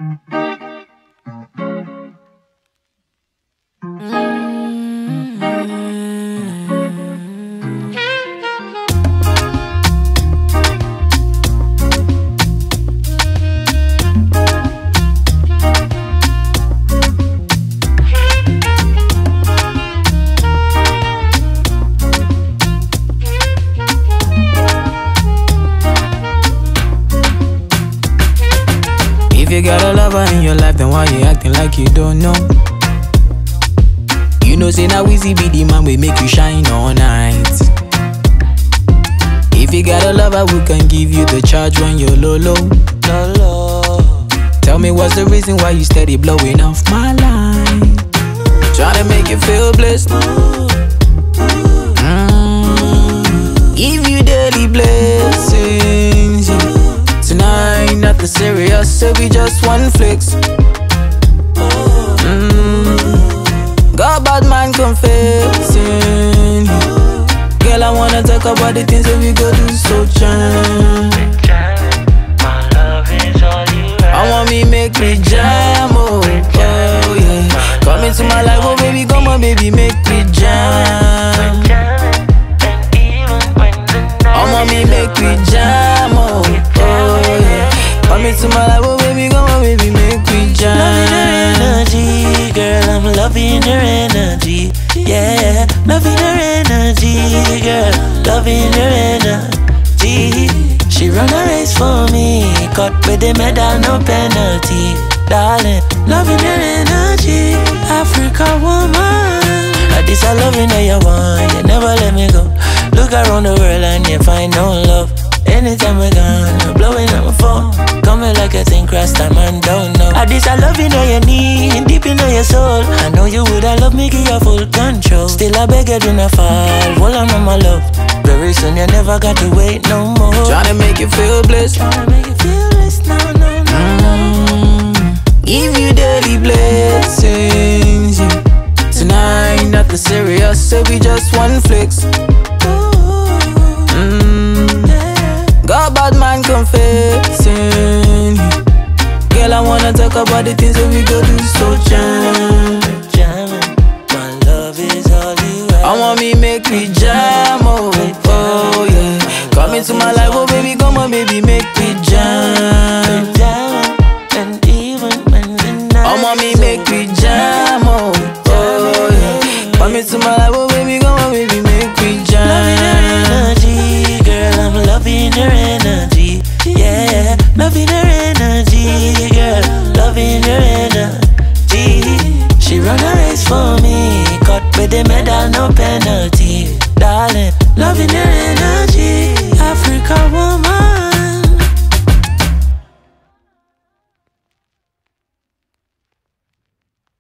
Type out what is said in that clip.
If you got a lover in your life, then why you acting like you don't know? You know, say now Weezy be the man we make you shine all night. If you got a lover who can give you the charge when you're low. Tell me what's the reason why you steady blowing off my line? Tryna make you feel blessed. Give you daily blessings. Tonight, nothing serious, so we just one flex. Got bad man confessing. Girl, I wanna talk about the things that we go do so jam. My love is all you have. I want me make me jam, oh yeah. Come into my life, oh baby, come on baby, make me jam. I want me make me jam, oh yeah. Come into my life, oh baby, come on baby, make me jam. Loving her energy, girl, I'm loving her energy. Yeah, loving her energy, girl, loving her energy. She run a race for me, cut with the medal, no penalty. Darling, loving her energy, Africa woman. This I loving how you want, you never let me go. Look around the world and you find no love. Anytime we're gone, you're blowing up my phone. Coming like a thing cross time and don't know. This I love you know you need, deep in your soul. I know you would, I love me, give you full control. Still I beg you do not fall, hold on my love. Very soon you never got to wait no more. Tryna make you feel blessed. Tryna make you feel blessed, no. Give you daily blessings. Tonight, nothing serious, so we just one flex. Got bad man confessing. Girl, I wanna talk about the things that we go do so jam. My love is all you have. I want me make me jam, oh yeah. Come into my life, oh baby, come on baby, make me jam. And even when the night I want me make me jam, oh yeah. Come into my life, oh baby, come on baby, make me jam. Loving her energy, girl, I'm loving her energy. Yeah, loving her energy, girl, loving her energy. She run a race for me, cut with the medal, no penalty. Darling,